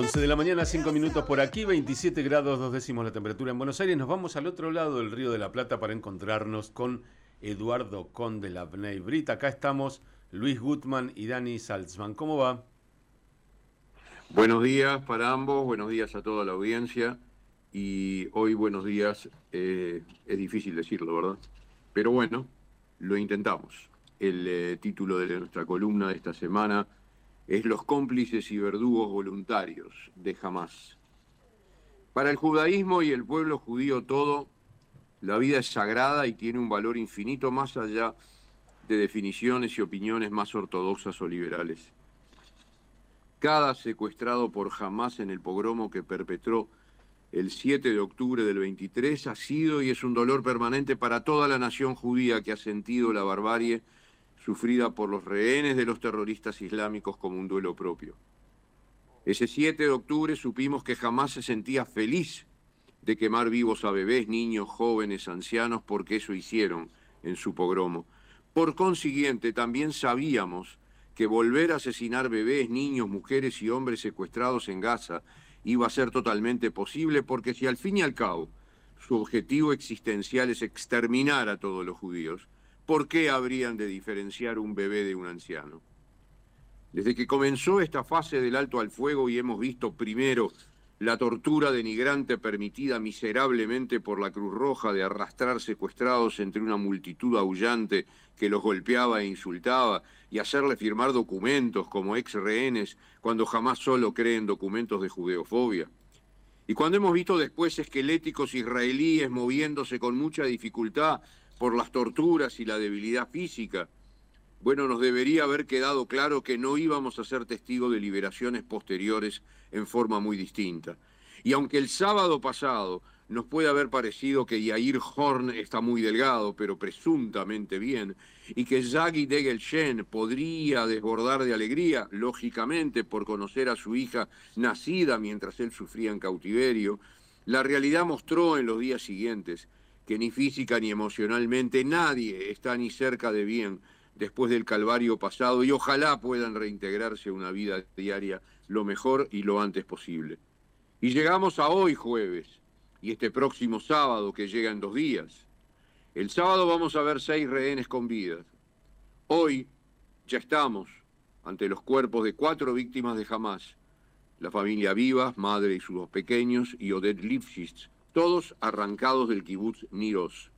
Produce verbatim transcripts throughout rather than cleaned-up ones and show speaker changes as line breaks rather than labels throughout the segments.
once de la mañana, cinco minutos por aquí, veintisiete grados dos décimos la temperatura en Buenos Aires. Nos vamos al otro lado del Río de la Plata para encontrarnos con Eduardo Conde Labney Brit. Acá estamos Luis Gutman y Dani Salzman. ¿Cómo va?
Buenos días para ambos, buenos días a toda la audiencia. Y hoy buenos días, eh, es difícil decirlo, ¿verdad? Pero bueno, lo intentamos. El eh, título de nuestra columna de esta semana es Los cómplices y verdugos voluntarios de Hamás. Para el judaísmo y el pueblo judío todo, la vida es sagrada y tiene un valor infinito más allá de definiciones y opiniones más ortodoxas o liberales. Cada secuestrado por Hamás en el pogromo que perpetró el siete de octubre del veintitrés ha sido y es un dolor permanente para toda la nación judía que ha sentido la barbarie sufrida por los rehenes de los terroristas islámicos como un duelo propio. Ese siete de octubre supimos que Hamás se sentía feliz de quemar vivos a bebés, niños, jóvenes, ancianos, porque eso hicieron en su pogromo. Por consiguiente, también sabíamos que volver a asesinar bebés, niños, mujeres y hombres secuestrados en Gaza iba a ser totalmente posible, porque si al fin y al cabo su objetivo existencial es exterminar a todos los judíos, ¿por qué habrían de diferenciar un bebé de un anciano? Desde que comenzó esta fase del alto al fuego y hemos visto primero la tortura denigrante permitida miserablemente por la Cruz Roja de arrastrar secuestrados entre una multitud aullante que los golpeaba e insultaba y hacerle firmar documentos como ex rehenes cuando jamás solo creen documentos de judeofobia. Y cuando hemos visto después esqueléticos israelíes moviéndose con mucha dificultad por las torturas y la debilidad física, bueno, nos debería haber quedado claro que no íbamos a ser testigos de liberaciones posteriores en forma muy distinta. Y aunque el sábado pasado nos puede haber parecido que Yair Horn está muy delgado, pero presuntamente bien, y que Zaghi Degel-Shen podría desbordar de alegría, lógicamente por conocer a su hija nacida mientras él sufría en cautiverio, la realidad mostró en los días siguientes que ni física ni emocionalmente nadie está ni cerca de bien después del calvario pasado, y ojalá puedan reintegrarse a una vida diaria lo mejor y lo antes posible. Y llegamos a hoy jueves, y este próximo sábado que llega en dos días. El sábado vamos a ver seis rehenes con vida. Hoy ya estamos ante los cuerpos de cuatro víctimas de Hamás, la familia Vivas, madre y sus dos pequeños, y Oded Lifshitz, todos arrancados del kibutz Nir Oz.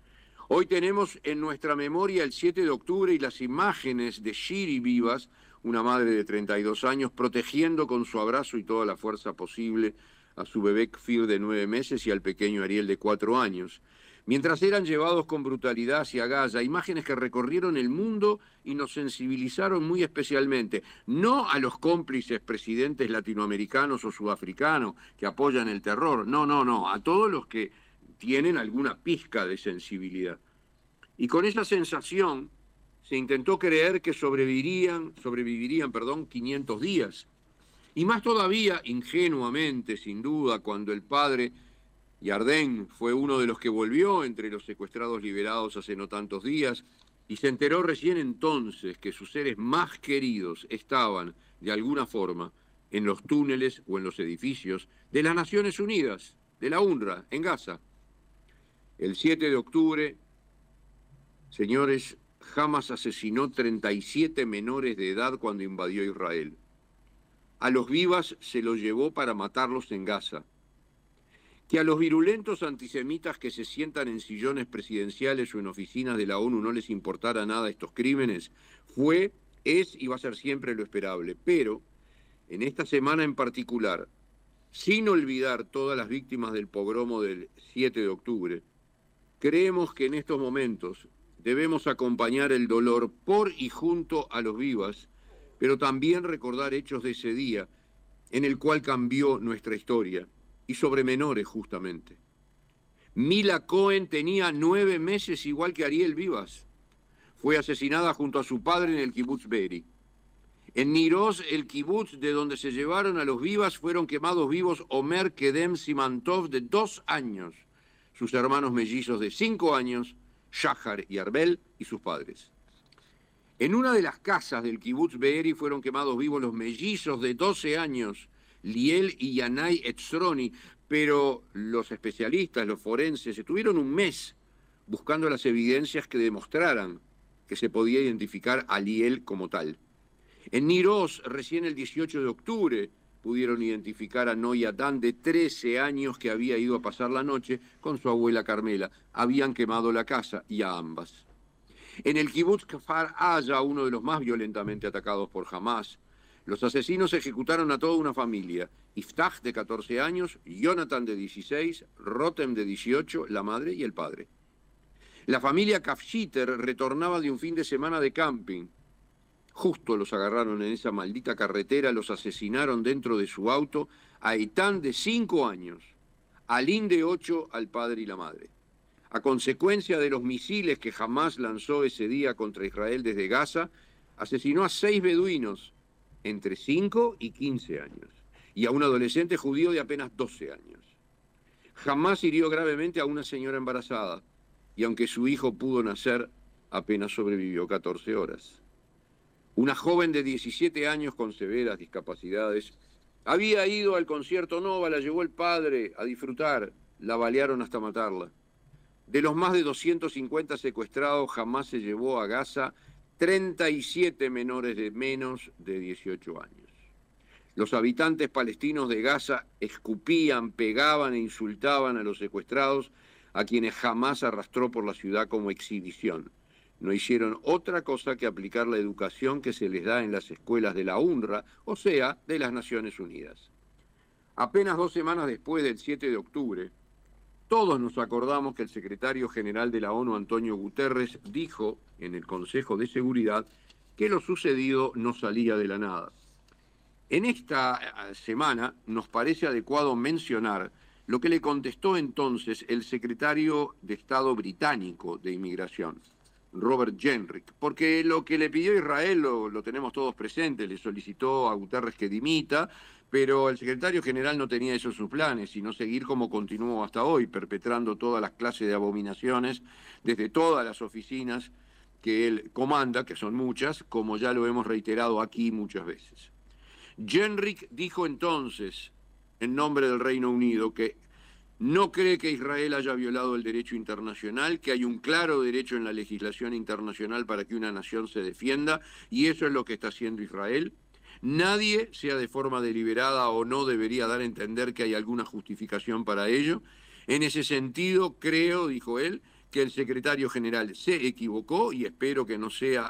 Hoy tenemos en nuestra memoria el siete de octubre y las imágenes de Shiri Vivas, una madre de treinta y dos años, protegiendo con su abrazo y toda la fuerza posible a su bebé Kfir de nueve meses y al pequeño Ariel de cuatro años, mientras eran llevados con brutalidad hacia Gaza, imágenes que recorrieron el mundo y nos sensibilizaron muy especialmente, no a los cómplices presidentes latinoamericanos o sudafricanos que apoyan el terror, no, no, no, a todos los que tienen alguna pizca de sensibilidad. Y con esa sensación se intentó creer que sobrevivirían, sobrevivirían, perdón, quinientos días. Y más todavía, ingenuamente, sin duda, cuando el padre Yarden fue uno de los que volvió entre los secuestrados liberados hace no tantos días, y se enteró recién entonces que sus seres más queridos estaban, de alguna forma, en los túneles o en los edificios de las Naciones Unidas, de la UNRWA, en Gaza. El siete de octubre, señores, Hamás asesinó treinta y siete menores de edad cuando invadió Israel. A los Vivas se los llevó para matarlos en Gaza. Que a los virulentos antisemitas que se sientan en sillones presidenciales o en oficinas de la ONU no les importara nada estos crímenes, fue, es y va a ser siempre lo esperable. Pero, en esta semana en particular, sin olvidar todas las víctimas del pogromo del siete de octubre, creemos que en estos momentos debemos acompañar el dolor por y junto a los Vivas, pero también recordar hechos de ese día en el cual cambió nuestra historia, y sobre menores justamente. Mila Cohen tenía nueve meses igual que Ariel Vivas. Fue asesinada junto a su padre en el kibutz Be'eri. En Nir Oz, el kibutz de donde se llevaron a los Vivas, fueron quemados vivos Omer Kedem Simantov, de dos años, sus hermanos mellizos de cinco años, Shahar y Arbel, y sus padres. En una de las casas del kibutz Be'eri fueron quemados vivos los mellizos de doce años, Liel y Yanai Etzroni, pero los especialistas, los forenses, estuvieron un mes buscando las evidencias que demostraran que se podía identificar a Liel como tal. En Nir Oz, recién el dieciocho de octubre, pudieron identificar a Noy Adán, de trece años, que había ido a pasar la noche con su abuela Carmela. Habían quemado la casa y a ambas. En el kibutz Kfar Aza, uno de los más violentamente atacados por Hamás, los asesinos ejecutaron a toda una familia. Iftach, de catorce años, Jonathan, de dieciséis, Rotem, de dieciocho, la madre y el padre. La familia Kafshiter retornaba de un fin de semana de camping. Justo los agarraron en esa maldita carretera, los asesinaron dentro de su auto, a Eitan, de cinco años, a Lin, de ocho, al padre y la madre. A consecuencia de los misiles que Hamás lanzó ese día contra Israel desde Gaza, asesinó a seis beduinos entre cinco y quince años, y a un adolescente judío de apenas doce años. Hamás hirió gravemente a una señora embarazada, y aunque su hijo pudo nacer, apenas sobrevivió catorce horas. Una joven de diecisiete años con severas discapacidades había ido al concierto Nova, la llevó el padre a disfrutar, la balearon hasta matarla. De los más de doscientos cincuenta secuestrados, Hamás se llevó a Gaza treinta y siete menores de menos de dieciocho años. Los habitantes palestinos de Gaza escupían, pegaban e insultaban a los secuestrados, a quienes Hamás arrastró por la ciudad como exhibición. No hicieron otra cosa que aplicar la educación que se les da en las escuelas de la UNRWA, o sea, de las Naciones Unidas. Apenas dos semanas después del siete de octubre, todos nos acordamos que el secretario general de la ONU, Antonio Guterres, dijo en el Consejo de Seguridad que lo sucedido no salía de la nada. En esta semana nos parece adecuado mencionar lo que le contestó entonces el secretario de Estado británico de Inmigración, Robert Jenrick, porque lo que le pidió Israel lo, lo tenemos todos presentes, le solicitó a Guterres que dimita, pero el secretario general no tenía eso en sus planes, sino seguir como continuó hasta hoy, perpetrando todas las clases de abominaciones desde todas las oficinas que él comanda, que son muchas, como ya lo hemos reiterado aquí muchas veces. Jenrick dijo entonces, en nombre del Reino Unido, que no cree que Israel haya violado el derecho internacional, que hay un claro derecho en la legislación internacional para que una nación se defienda, y eso es lo que está haciendo Israel. Nadie, sea de forma deliberada o no, debería dar a entender que hay alguna justificación para ello. En ese sentido, creo, dijo él, que el secretario general se equivocó, y espero que no sea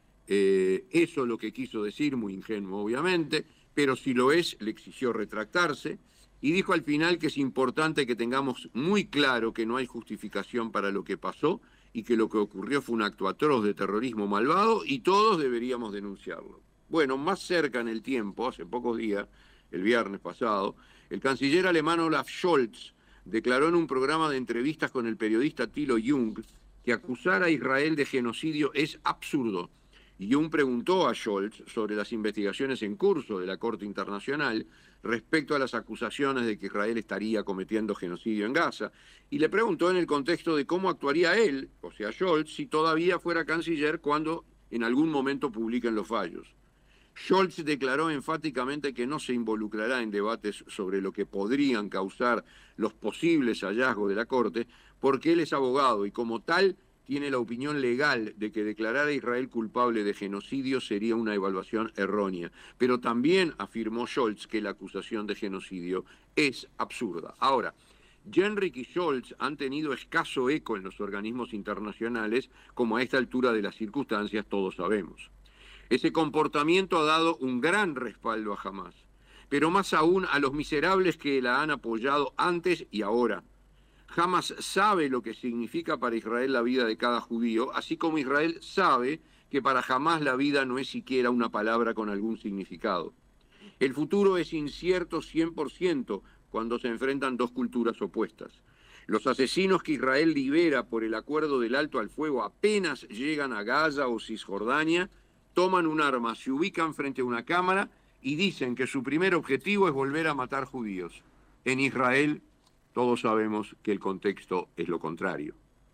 eh, eso lo que quiso decir, muy ingenuo obviamente, pero si lo es, le exigió retractarse. Y dijo al final que es importante que tengamos muy claro que no hay justificación para lo que pasó y que lo que ocurrió fue un acto atroz de terrorismo malvado y todos deberíamos denunciarlo. Bueno, más cerca en el tiempo, hace pocos días, el viernes pasado, el canciller alemán Olaf Scholz declaró en un programa de entrevistas con el periodista Thilo Jung que acusar a Israel de genocidio es absurdo. Y Jung preguntó a Scholz sobre las investigaciones en curso de la Corte Internacional respecto a las acusaciones de que Israel estaría cometiendo genocidio en Gaza, y le preguntó en el contexto de cómo actuaría él, o sea Scholz, si todavía fuera canciller cuando en algún momento publiquen los fallos. Scholz declaró enfáticamente que no se involucrará en debates sobre lo que podrían causar los posibles hallazgos de la Corte, porque él es abogado y como tal tiene la opinión legal de que declarar a Israel culpable de genocidio sería una evaluación errónea. Pero también afirmó Scholz que la acusación de genocidio es absurda. Ahora, Jenrick y Scholz han tenido escaso eco en los organismos internacionales, como a esta altura de las circunstancias todos sabemos. Ese comportamiento ha dado un gran respaldo a Hamás, pero más aún a los miserables que la han apoyado antes y ahora. Hamás sabe lo que significa para Israel la vida de cada judío, así como Israel sabe que para Hamás la vida no es siquiera una palabra con algún significado. El futuro es incierto cien por ciento cuando se enfrentan dos culturas opuestas. Los asesinos que Israel libera por el acuerdo del alto al fuego apenas llegan a Gaza o Cisjordania, toman un arma, se ubican frente a una cámara y dicen que su primer objetivo es volver a matar judíos. En Israel todos sabemos que el contexto es lo contrario.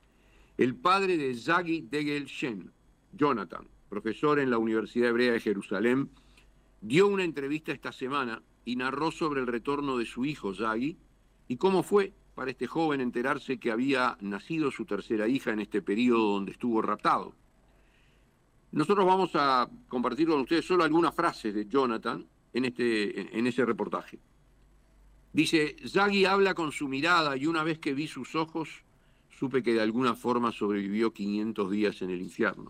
El padre de Zagi Degel Shen, Jonathan, profesor en la Universidad Hebrea de Jerusalén, dio una entrevista esta semana y narró sobre el retorno de su hijo, Zaghi, y cómo fue para este joven enterarse que había nacido su tercera hija en este periodo donde estuvo raptado. Nosotros vamos a compartir con ustedes solo algunas frases de Jonathan en, este, en ese reportaje. Dice, Zaghi habla con su mirada y una vez que vi sus ojos, supe que de alguna forma sobrevivió quinientos días en el infierno.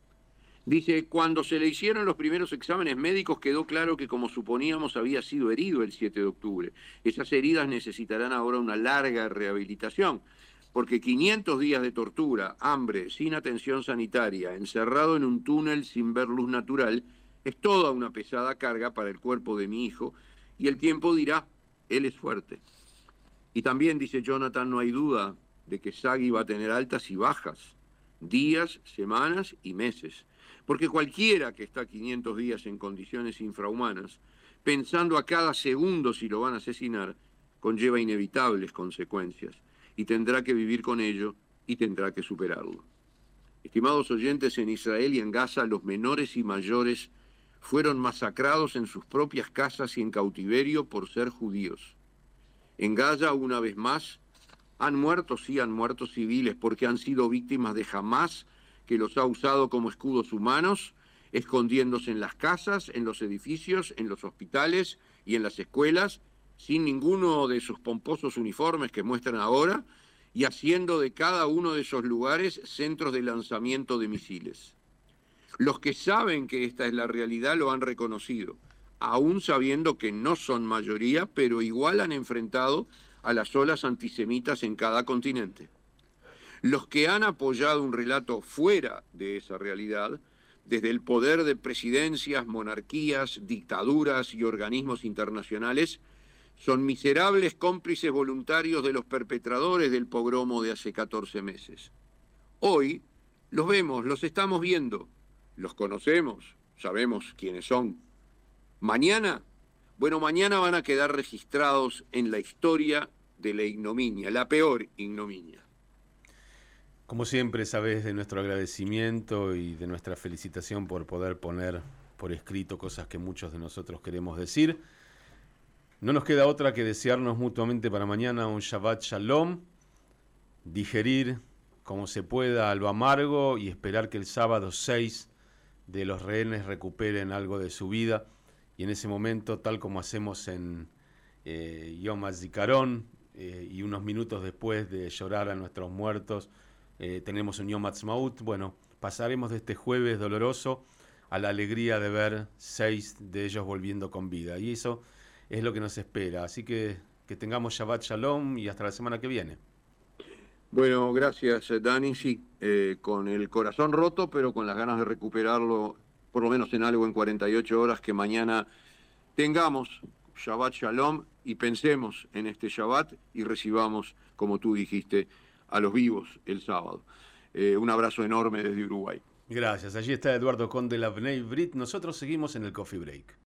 Dice, cuando se le hicieron los primeros exámenes médicos quedó claro que como suponíamos había sido herido el siete de octubre. Esas heridas necesitarán ahora una larga rehabilitación, porque quinientos días de tortura, hambre, sin atención sanitaria, encerrado en un túnel sin ver luz natural, es toda una pesada carga para el cuerpo de mi hijo, y el tiempo dirá, él es fuerte. Y también, dice Jonathan, no hay duda de que Zaghi va a tener altas y bajas, días, semanas y meses. Porque cualquiera que está quinientos días en condiciones infrahumanas, pensando a cada segundo si lo van a asesinar, conlleva inevitables consecuencias y tendrá que vivir con ello y tendrá que superarlo. Estimados oyentes, en Israel y en Gaza los menores y mayores fueron masacrados en sus propias casas y en cautiverio por ser judíos. En Gaza, una vez más, han muerto, sí, han muerto civiles porque han sido víctimas de Hamás, que los ha usado como escudos humanos, escondiéndose en las casas, en los edificios, en los hospitales y en las escuelas, sin ninguno de sus pomposos uniformes que muestran ahora, y haciendo de cada uno de esos lugares centros de lanzamiento de misiles. Los que saben que esta es la realidad lo han reconocido, aún sabiendo que no son mayoría, pero igual han enfrentado a las olas antisemitas en cada continente. Los que han apoyado un relato fuera de esa realidad, desde el poder de presidencias, monarquías, dictaduras y organismos internacionales, son miserables cómplices voluntarios de los perpetradores del pogromo de hace catorce meses. Hoy los vemos, los estamos viendo, los conocemos, sabemos quiénes son. Mañana, bueno, mañana van a quedar registrados en la historia de la ignominia, la peor ignominia.
Como siempre, sabes de nuestro agradecimiento y de nuestra felicitación por poder poner por escrito cosas que muchos de nosotros queremos decir. No nos queda otra que desearnos mutuamente para mañana un Shabbat Shalom, digerir como se pueda lo amargo y esperar que el sábado seis de los rehenes recuperen algo de su vida. Y en ese momento, tal como hacemos en eh, Yom HaZikaron, eh, y unos minutos después de llorar a nuestros muertos, Eh, tenemos un Yom Ha'atzmaut. Bueno, pasaremos de este jueves doloroso a la alegría de ver seis de ellos volviendo con vida. Y eso es lo que nos espera. Así que que tengamos Shabbat Shalom y hasta la semana que viene.
Bueno, gracias, Dani. Sí, eh, con el corazón roto, pero con las ganas de recuperarlo, por lo menos en algo en cuarenta y ocho horas, que mañana tengamos Shabbat Shalom y pensemos en este Shabbat y recibamos, como tú dijiste, a los vivos el sábado. Eh, un abrazo enorme desde Uruguay.
Gracias. Allí está Eduardo Conde, la Bnei Brit. Nosotros seguimos en el Coffee Break.